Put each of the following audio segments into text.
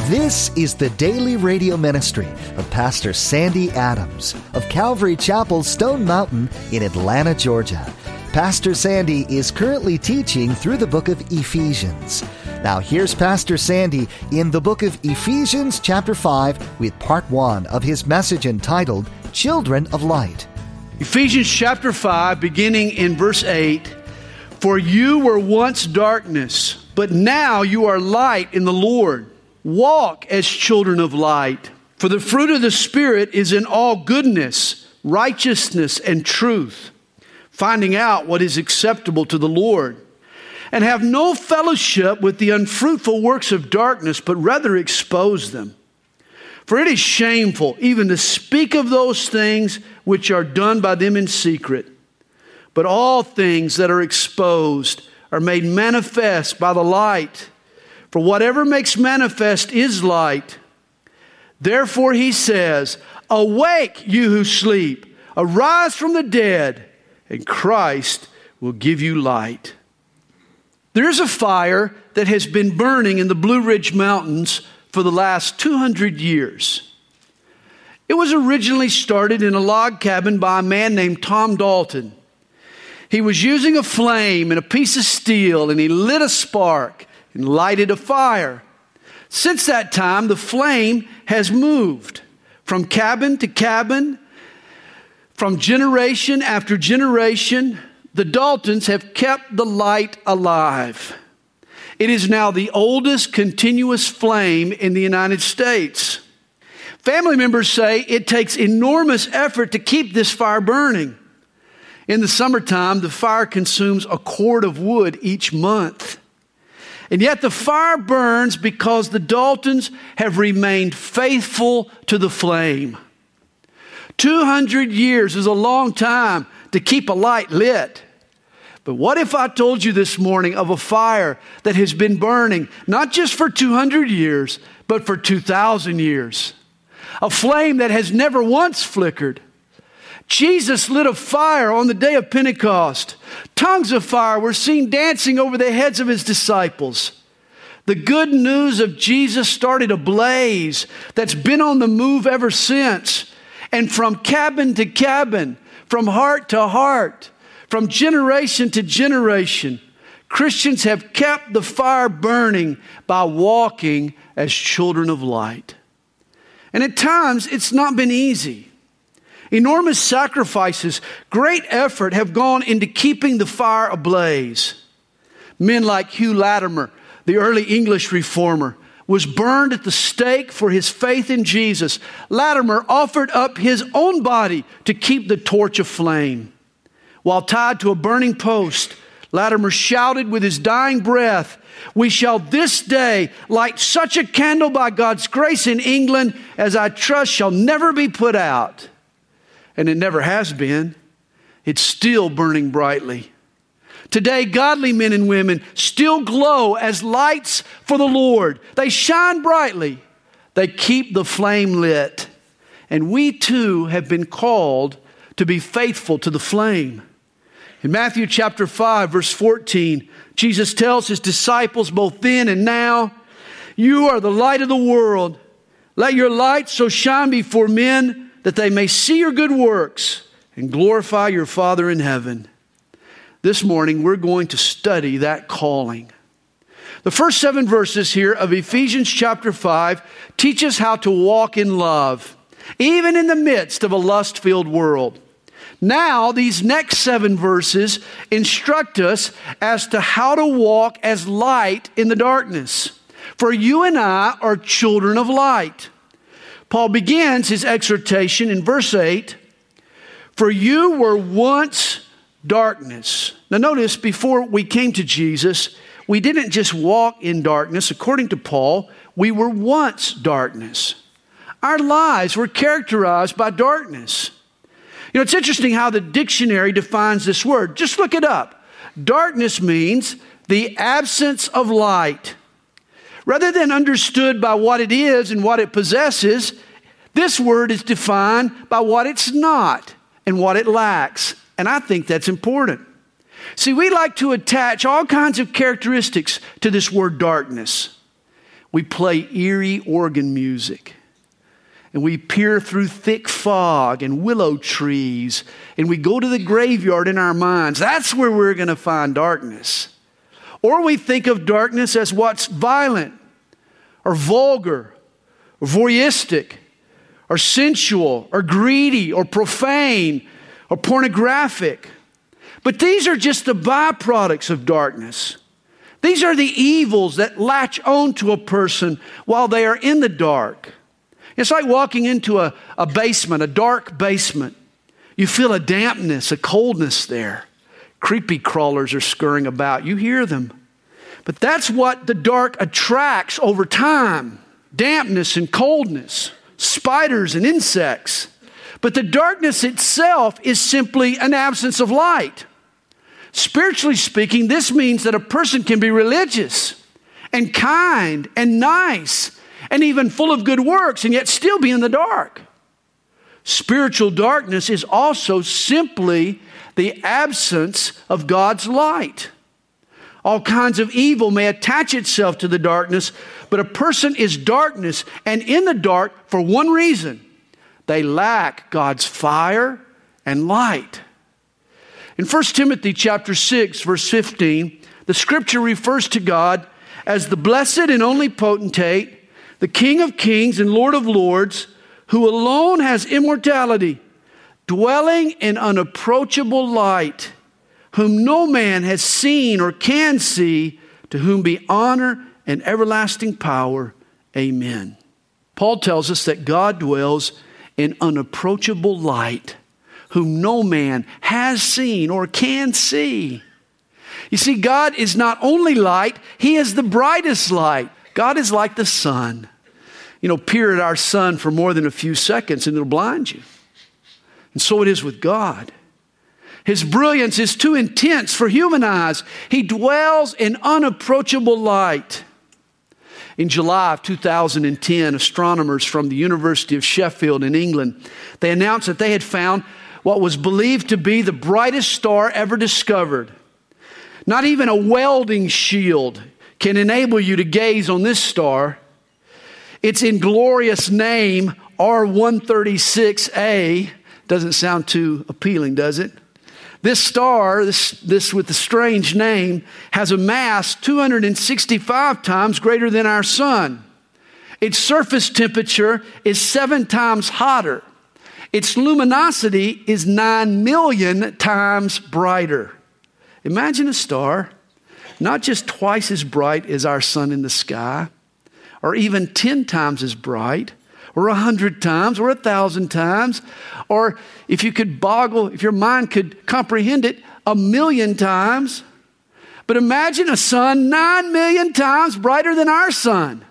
This is the daily radio ministry of Pastor Sandy Adams of Calvary Chapel, Stone Mountain in Atlanta, Georgia. Pastor Sandy is currently teaching through the book of Ephesians. Now here's Pastor Sandy in the book of Ephesians chapter 5 with part 1 of his message entitled, Children of Light. Ephesians chapter 5, beginning in verse 8, For you were once darkness, but now you are light in the Lord. Walk as children of light. For the fruit of the Spirit is in all goodness, righteousness, and truth, finding out what is acceptable to the Lord. And have no fellowship with the unfruitful works of darkness, but rather expose them. For it is shameful even to speak of those things which are done by them in secret. But all things that are exposed are made manifest by the light. For whatever makes manifest is light. Therefore he says, Awake, you who sleep, arise from the dead, and Christ will give you light. There is a fire that has been burning in the Blue Ridge Mountains for the last 200 years. It was originally started in a log cabin by a man named Tom Dalton. He was using a flame and a piece of steel, and he lit a spark and lighted a fire. Since that time, the flame has moved from cabin to cabin, from generation after generation. The Daltons have kept the light alive. It is now the oldest continuous flame in the United States. Family members say it takes enormous effort to keep this fire burning. In the summertime, the fire consumes a cord of wood each month. And yet the fire burns because the Daltons have remained faithful to the flame. 200 years is a long time to keep a light lit. But what if I told you this morning of a fire that has been burning not just for 200 years, but for 2,000 years? A flame that has never once flickered. Jesus lit a fire on the day of Pentecost. Tongues of fire were seen dancing over the heads of his disciples. The good news of Jesus started a blaze that's been on the move ever since. And from cabin to cabin, from heart to heart, from generation to generation, Christians have kept the fire burning by walking as children of light. And at times, it's not been easy. Enormous sacrifices, great effort have gone into keeping the fire ablaze. Men like Hugh Latimer, the early English reformer, was burned at the stake for his faith in Jesus. Latimer offered up his own body to keep the torch aflame. While tied to a burning post, Latimer shouted with his dying breath, We shall this day light such a candle by God's grace in England as I trust shall never be put out. And it never has been. It's still burning brightly. Today, godly men and women still glow as lights for the Lord. They shine brightly. They keep the flame lit. And we too have been called to be faithful to the flame. In Matthew chapter 5, verse 14, Jesus tells his disciples both then and now, You are the light of the world. Let your light so shine before men that they may see your good works and glorify your Father in heaven. This morning, we're going to study that calling. The first 7 verses here of Ephesians chapter 5 teach us how to walk in love, even in the midst of a lust-filled world. Now, these next 7 verses instruct us as to how to walk as light in the darkness. For you and I are children of light. Paul begins his exhortation in verse 8, For you were once darkness. Now notice, before we came to Jesus, we didn't just walk in darkness. According to Paul, we were once darkness. Our lives were characterized by darkness. You know, it's interesting how the dictionary defines this word. Just look it up. Darkness means the absence of light. Rather than understood by what it is and what it possesses, this word is defined by what it's not and what it lacks. And I think that's important. See, we like to attach all kinds of characteristics to this word darkness. We play eerie organ music. And we peer through thick fog and willow trees. And we go to the graveyard in our minds. That's where we're going to find darkness. Or we think of darkness as what's violent or vulgar or voyeuristic or sensual or greedy or profane or pornographic. But these are just the byproducts of darkness. These are the evils that latch on to a person while they are in the dark. It's like walking into a basement, a dark basement. You feel a dampness, a coldness there. Creepy crawlers are scurrying about. You hear them. But that's what the dark attracts over time. Dampness and coldness, spiders and insects. But the darkness itself is simply an absence of light. Spiritually speaking, this means that a person can be religious and kind and nice and even full of good works and yet still be in the dark. Spiritual darkness is also simply the absence of God's light. All kinds of evil may attach itself to the darkness, but a person is darkness and in the dark for one reason. They lack God's fire and light. In 1 Timothy chapter 6, verse 15, the scripture refers to God as the blessed and only potentate, the King of kings and Lord of lords, who alone has immortality, dwelling in unapproachable light, whom no man has seen or can see, to whom be honor and everlasting power. Amen. Paul tells us that God dwells in unapproachable light, whom no man has seen or can see. You see, God is not only light, He is the brightest light. God is like the sun. Peer at our sun for more than a few seconds and it'll blind you. And so it is with God. His brilliance is too intense for human eyes. He dwells in unapproachable light. In July of 2010, astronomers from the University of Sheffield in England, they announced that they had found what was believed to be the brightest star ever discovered. Not even a welding shield can enable you to gaze on this star. Its inglorious name, R136a, doesn't sound too appealing, does it? This star, this with the strange name, has a mass 265 times greater than our sun. Its surface temperature is 7 times hotter. Its luminosity is 9 million times brighter. Imagine a star not just twice as bright as our sun in the sky, or even 10 times as bright, or 100 times, or 1,000 times, or if your mind could comprehend it, 1,000,000 times. But imagine a sun 9 million times brighter than our sun.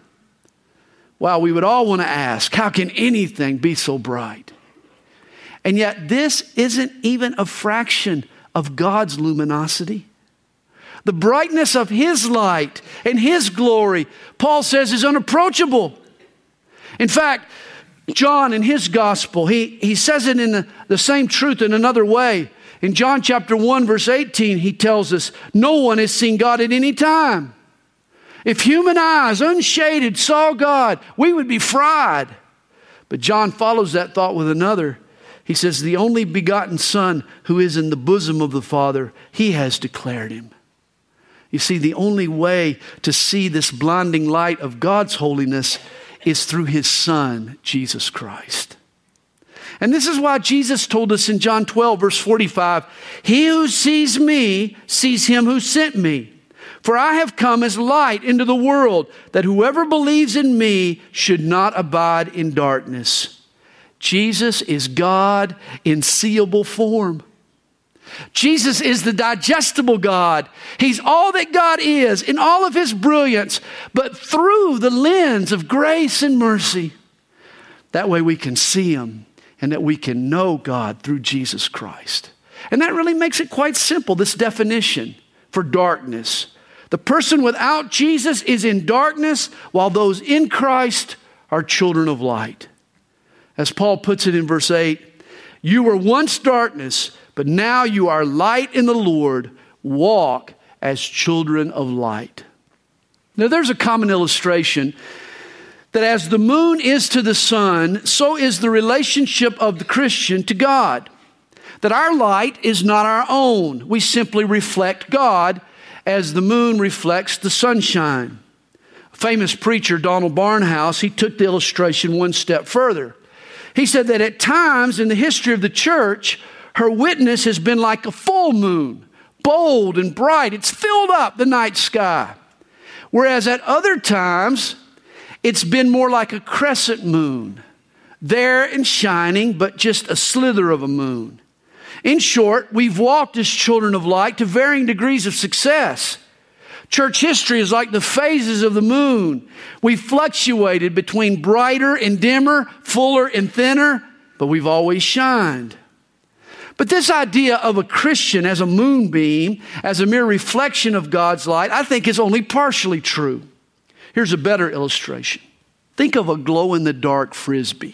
Wow, we would all want to ask, how can anything be so bright? And yet this isn't even a fraction of God's luminosity. The brightness of His light and His glory, Paul says, is unapproachable. In fact, John in his gospel, he says it in the same truth in another way. In John chapter 1, verse 18, he tells us, no one has seen God at any time. If human eyes, unshaded, saw God, we would be fried. But John follows that thought with another. He says, the only begotten Son who is in the bosom of the Father, He has declared Him. You see, the only way to see this blinding light of God's holiness is through His Son, Jesus Christ. And this is why Jesus told us in John 12, verse 45, he who sees me sees Him who sent me. For I have come as light into the world, that whoever believes in me should not abide in darkness. Jesus is God in seeable form. Jesus is the digestible God. He's all that God is in all of His brilliance, but through the lens of grace and mercy. That way we can see Him and that we can know God through Jesus Christ. And that really makes it quite simple, this definition for darkness. The person without Jesus is in darkness, while those in Christ are children of light. As Paul puts it in verse 8, you were once darkness, but now you are light in the Lord. Walk as children of light. Now, there's a common illustration that as the moon is to the sun, so is the relationship of the Christian to God. That our light is not our own. We simply reflect God as the moon reflects the sunshine. A famous preacher, Donald Barnhouse, he took the illustration one step further. He said that at times in the history of the church, her witness has been like a full moon, bold and bright. It's filled up the night sky. Whereas at other times, it's been more like a crescent moon, there and shining, but just a slither of a moon. In short, we've walked as children of light to varying degrees of success. Church history is like the phases of the moon. We've fluctuated between brighter and dimmer, fuller and thinner, but we've always shined. But this idea of a Christian as a moonbeam, as a mere reflection of God's light, I think is only partially true. Here's a better illustration. Think of a glow-in-the-dark Frisbee.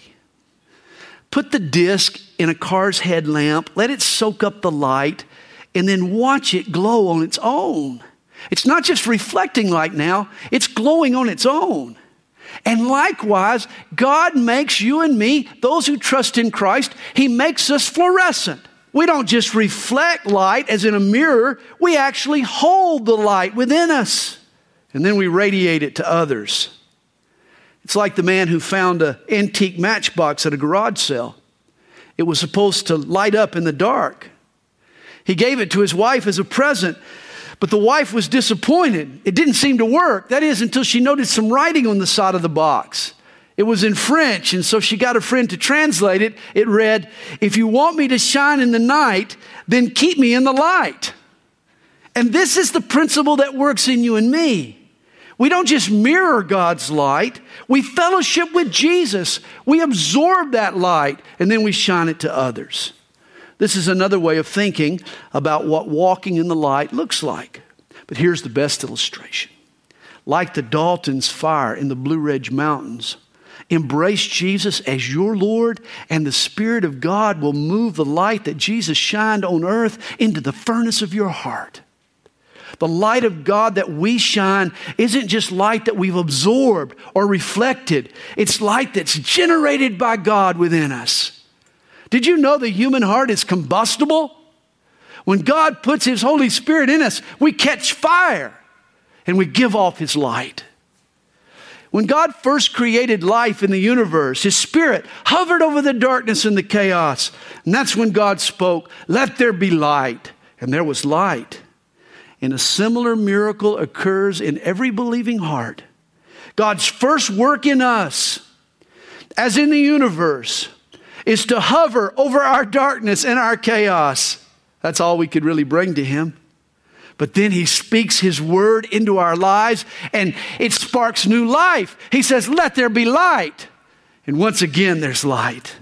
Put the disc in a car's headlamp, let it soak up the light, and then watch it glow on its own. It's not just reflecting light now, it's glowing on its own. And likewise, God makes you and me, those who trust in Christ, He makes us fluorescent. We don't just reflect light as in a mirror, we actually hold the light within us. And then we radiate it to others. It's like the man who found an antique matchbox at a garage sale. It was supposed to light up in the dark. He gave it to his wife as a present, but the wife was disappointed. It didn't seem to work. That is, until she noticed some writing on the side of the box. It was in French, and so she got a friend to translate it. It read, "If you want me to shine in the night, then keep me in the light." And this is the principle that works in you and me. We don't just mirror God's light. We fellowship with Jesus. We absorb that light, and then we shine it to others. This is another way of thinking about what walking in the light looks like. But here's the best illustration. Like the Dalton's fire in the Blue Ridge Mountains, embrace Jesus as your Lord, and the Spirit of God will move the light that Jesus shined on earth into the furnace of your heart. The light of God that we shine isn't just light that we've absorbed or reflected. It's light that's generated by God within us. Did you know the human heart is combustible? When God puts His Holy Spirit in us, we catch fire and we give off His light. When God first created life in the universe, His Spirit hovered over the darkness and the chaos. And that's when God spoke, "Let there be light." And there was light. And a similar miracle occurs in every believing heart. God's first work in us, as in the universe, is to hover over our darkness and our chaos. That's all we could really bring to Him. But then He speaks His word into our lives and it sparks new life. He says, "Let there be light." And once again, there's light.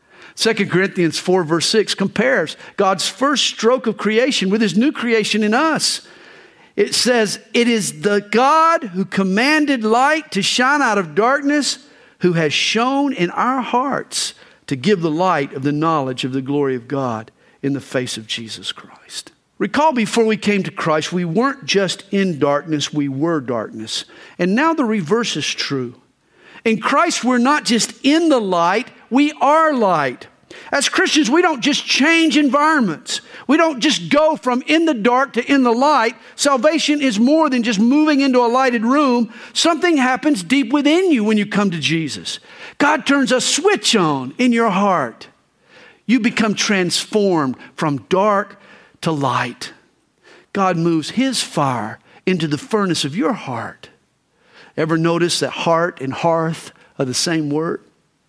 2 Corinthians 4 verse 6 compares God's first stroke of creation with His new creation in us. It says, "It is the God who commanded light to shine out of darkness, who has shone in our hearts to give the light of the knowledge of the glory of God in the face of Jesus Christ." Recall, before we came to Christ, we weren't just in darkness, we were darkness. And now the reverse is true. In Christ, we're not just in the light, we are light. As Christians, we don't just change environments. We don't just go from in the dark to in the light. Salvation is more than just moving into a lighted room. Something happens deep within you when you come to Jesus. God turns a switch on in your heart. You become transformed from dark to light. God moves His fire into the furnace of your heart. Ever notice that heart and hearth are the same word?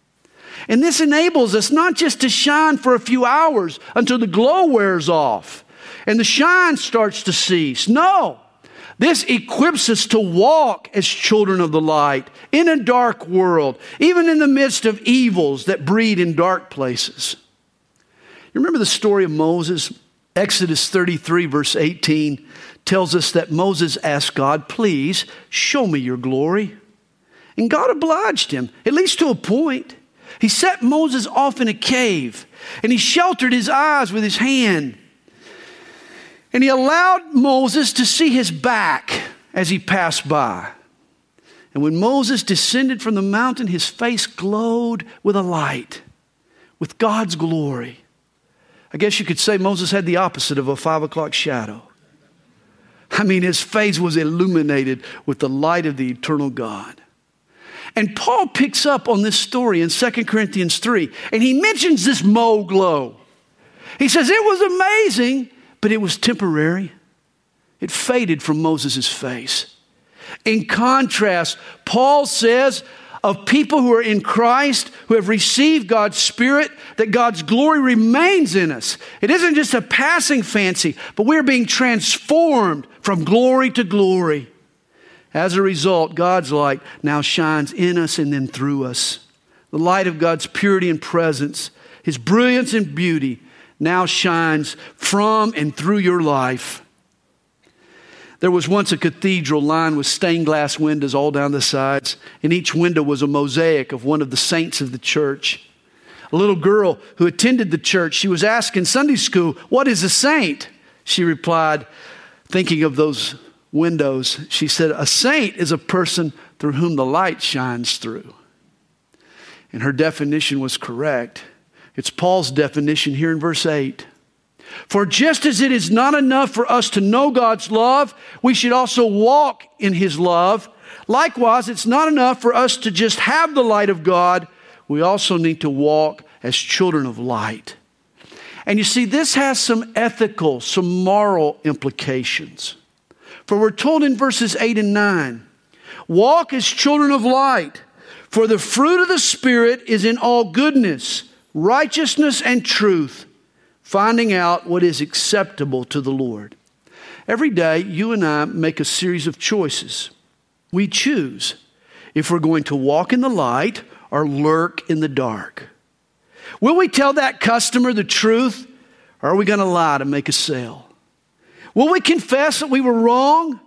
And this enables us not just to shine for a few hours until the glow wears off and the shine starts to cease. No, this equips us to walk as children of the light in a dark world, even in the midst of evils that breed in dark places. You remember the story of Moses? Exodus 33 verse 18 tells us that Moses asked God, "Please show me your glory." And God obliged him, at least to a point. He set Moses off in a cave and he sheltered his eyes with his hand. And he allowed Moses to see his back as he passed by. And when Moses descended from the mountain, his face glowed with a light, with God's glory. I guess you could say Moses had the opposite of a 5 o'clock shadow. I mean, his face was illuminated with the light of the eternal God. And Paul picks up on this story in 2 Corinthians 3, and he mentions this Mo glow. He says it was amazing, but it was temporary. It faded from Moses' face. In contrast, Paul says of people who are in Christ, who have received God's Spirit, that God's glory remains in us. It isn't just a passing fancy, but we're being transformed from glory to glory. As a result, God's light now shines in us and then through us. The light of God's purity and presence, His brilliance and beauty, now shines from and through your life. There was once a cathedral lined with stained glass windows all down the sides, and each window was a mosaic of one of the saints of the church. A little girl who attended the church, she was asked in Sunday school, "What is a saint?" She replied, thinking of those windows, she said, "A saint is a person through whom the light shines through." And her definition was correct. It's Paul's definition here in verse 8. For just as it is not enough for us to know God's love, we should also walk in His love. Likewise, it's not enough for us to just have the light of God. We also need to walk as children of light. And you see, this has some ethical, some moral implications. For we're told in verses 8 and 9, walk as children of light, for the fruit of the Spirit is in all goodness, righteousness, and truth, finding out what is acceptable to the Lord. Every day, you and I make a series of choices. We choose if we're going to walk in the light or lurk in the dark. Will we tell that customer the truth, or are we going to lie to make a sale? Will we confess that we were wrong,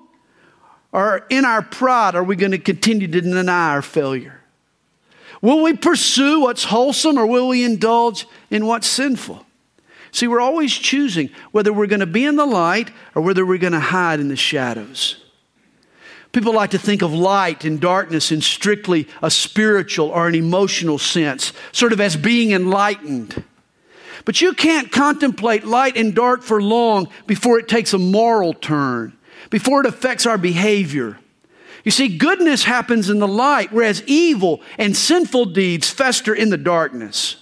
or in our pride are we going to continue to deny our failure? Will we pursue what's wholesome, or will we indulge in what's sinful? See, we're always choosing whether we're going to be in the light or whether we're going to hide in the shadows. People like to think of light and darkness in strictly a spiritual or an emotional sense, sort of as being enlightened. But you can't contemplate light and dark for long before it takes a moral turn, before it affects our behavior. You see, goodness happens in the light, whereas evil and sinful deeds fester in the darkness.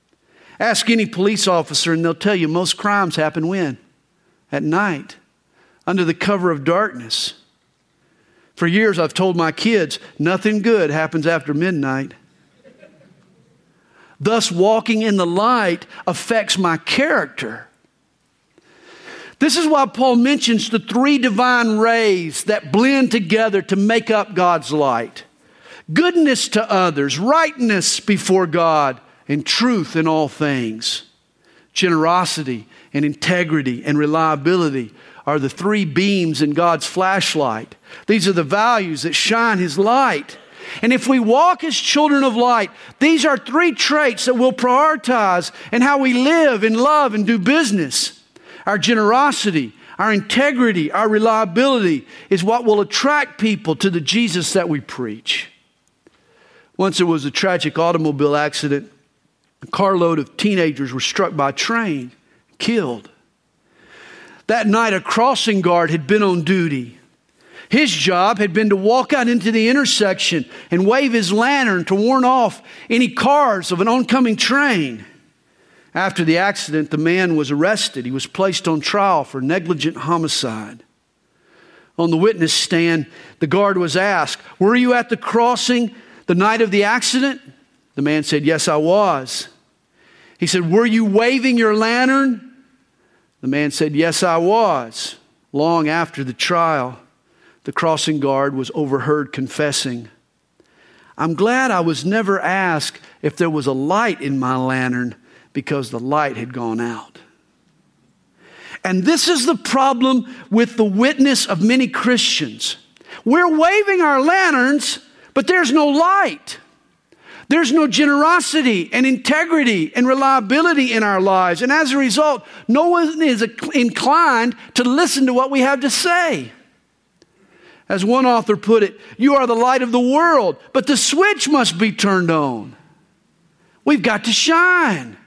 Ask any police officer and they'll tell you most crimes happen when? At night, under the cover of darkness. For years I've told my kids, nothing good happens after midnight. Thus, walking in the light affects my character. This is why Paul mentions the three divine rays that blend together to make up God's light. Goodness to others, rightness before God, and truth in all things. Generosity and integrity and reliability are the three beams in God's flashlight. These are the values that shine His light. And if we walk as children of light, these are three traits that we'll prioritize in how we live and love and do business. Our generosity, our integrity, our reliability is what will attract people to the Jesus that we preach. Once there was a tragic automobile accident. A carload of teenagers were struck by a train, killed. That night, a crossing guard had been on duty. His job had been to walk out into the intersection and wave his lantern to warn off any cars of an oncoming train. After the accident, the man was arrested. He was placed on trial for negligent homicide. On the witness stand, the guard was asked, "Were you at the crossing the night of the accident?" The man said, "Yes, I was." He said, "Were you waving your lantern?" The man said, "Yes, I was." Long after the trial, the crossing guard was overheard confessing, "I'm glad I was never asked if there was a light in my lantern because the light had gone out." And this is the problem with the witness of many Christians. We're waving our lanterns, but there's no light. There's no generosity and integrity and reliability in our lives. And as a result, no one is inclined to listen to what we have to say. As one author put it, you are the light of the world, but the switch must be turned on. We've got to shine.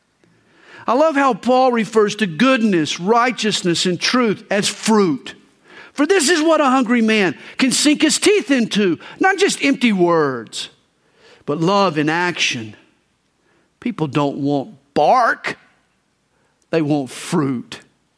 I love how Paul refers to goodness, righteousness, and truth as fruit. For this is what a hungry man can sink his teeth into, not just empty words, but love in action. People don't want bark. They want fruit.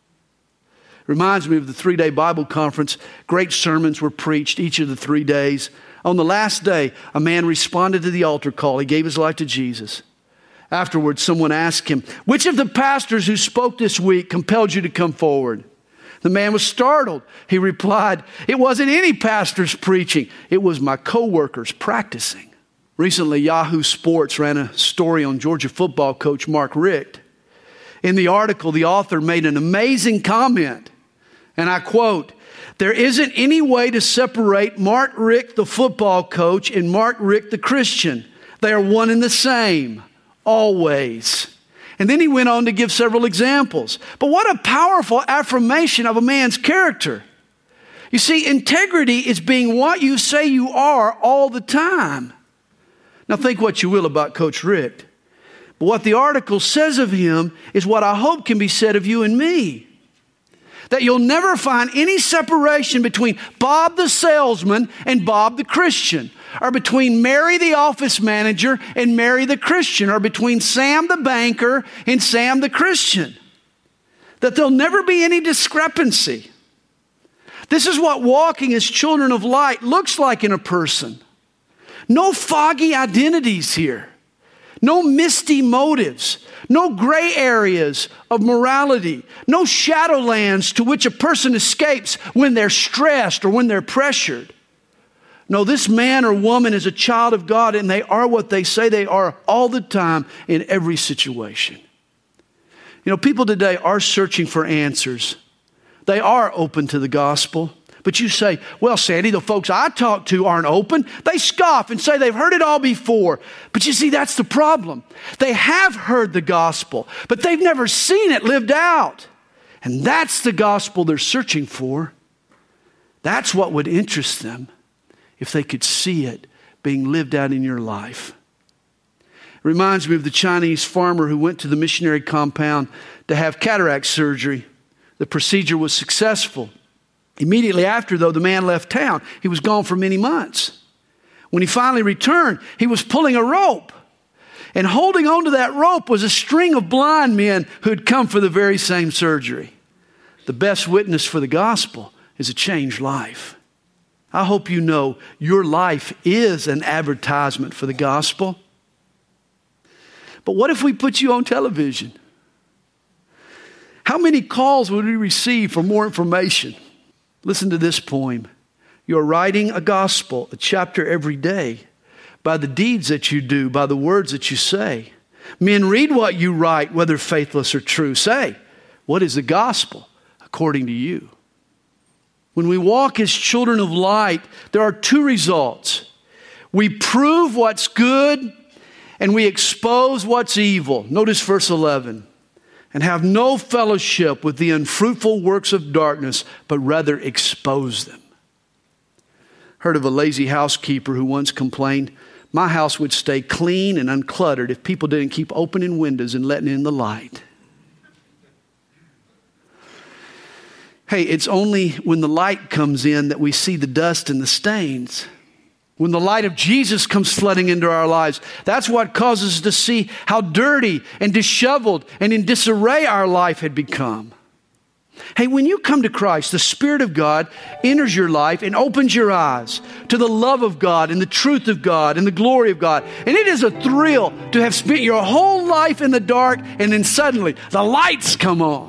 Reminds me of the 3-day Bible conference. Great sermons were preached each of the 3 days. On the last day, a man responded to the altar call. He gave his life to Jesus. Afterwards, someone asked him, which of the pastors who spoke this week compelled you to come forward? The man was startled. He replied, it wasn't any pastor's preaching. It was my co-workers practicing. Recently, Yahoo Sports ran a story on Georgia football coach Mark Richt. In the article, the author made an amazing comment. And I quote, there isn't any way to separate Mark Richt, the football coach, and Mark Richt, the Christian. They are one and the same, always. And then he went on to give several examples. But what a powerful affirmation of a man's character. You see, integrity is being what you say you are all the time. Now think what you will about Coach Richt. But what the article says of him is what I hope can be said of you and me. That you'll never find any separation between Bob the salesman and Bob the Christian, or between Mary the office manager and Mary the Christian, or between Sam the banker and Sam the Christian. That there'll never be any discrepancy. This is what walking as children of light looks like in a person. No foggy identities here. No misty motives. No gray areas of morality. No shadowlands to which a person escapes when they're stressed or when they're pressured. No, this man or woman is a child of God, and they are what they say they are all the time in every situation. You know, people today are searching for answers. They are open to the gospel. But you say, well, Sandy, the folks I talk to aren't open. They scoff and say they've heard it all before. But you see, that's the problem. They have heard the gospel, but they've never seen it lived out. And that's the gospel they're searching for. That's what would interest them if they could see it being lived out in your life. It reminds me of the Chinese farmer who went to the missionary compound to have cataract surgery. The procedure was successful. Immediately after, though, the man left town. He was gone for many months. When he finally returned, he was pulling a rope. And holding onto that rope was a string of blind men who had come for the very same surgery. The best witness for the gospel is a changed life. I hope you know your life is an advertisement for the gospel. But what if we put you on television? How many calls would we receive for more information? Listen to this poem. You're writing a gospel, a chapter every day, by the deeds that you do, by the words that you say. Men read what you write, whether faithless or true. Say, what is the gospel according to you? When we walk as children of light, there are two results. We prove what's good and we expose what's evil. Notice verse 11. And have no fellowship with the unfruitful works of darkness, but rather expose them. Heard of a lazy housekeeper who once complained, my house would stay clean and uncluttered if people didn't keep opening windows and letting in the light. Hey, it's only when the light comes in that we see the dust and the stains. When the light of Jesus comes flooding into our lives, that's what causes us to see how dirty and disheveled and in disarray our life had become. Hey, when you come to Christ, the Spirit of God enters your life and opens your eyes to the love of God and the truth of God and the glory of God. And it is a thrill to have spent your whole life in the dark and then suddenly the lights come on.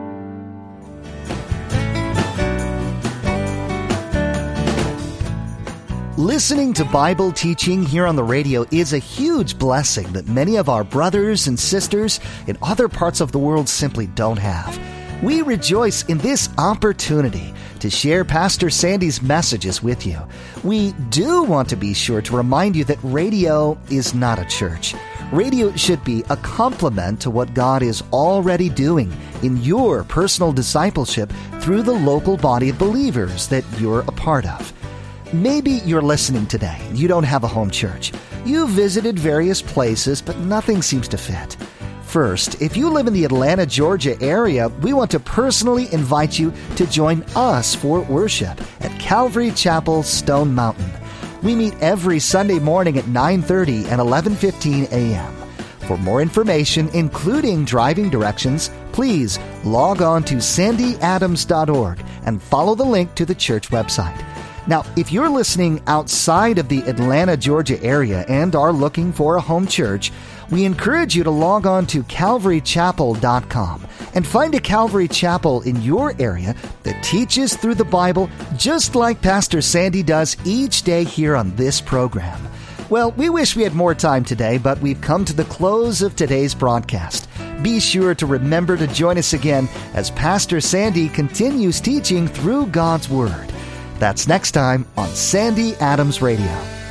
Listening to Bible teaching here on the radio is a huge blessing that many of our brothers and sisters in other parts of the world simply don't have. We rejoice in this opportunity to share Pastor Sandy's messages with you. We do want to be sure to remind you that radio is not a church. Radio should be a complement to what God is already doing in your personal discipleship through the local body of believers that you're a part of. Maybe you're listening today and you don't have a home church. You've visited various places, but nothing seems to fit. First, if you live in the Atlanta, Georgia area, we want to personally invite you to join us for worship at Calvary Chapel, Stone Mountain. We meet every Sunday morning at 9:30 and 11:15 a.m. For more information, including driving directions, please log on to sandyadams.org and follow the link to the church website. Now, if you're listening outside of the Atlanta, Georgia area and are looking for a home church, we encourage you to log on to calvarychapel.com and find a Calvary Chapel in your area that teaches through the Bible just like Pastor Sandy does each day here on this program. Well, we wish we had more time today, but we've come to the close of today's broadcast. Be sure to remember to join us again as Pastor Sandy continues teaching through God's Word. That's next time on Sandy Adams Radio.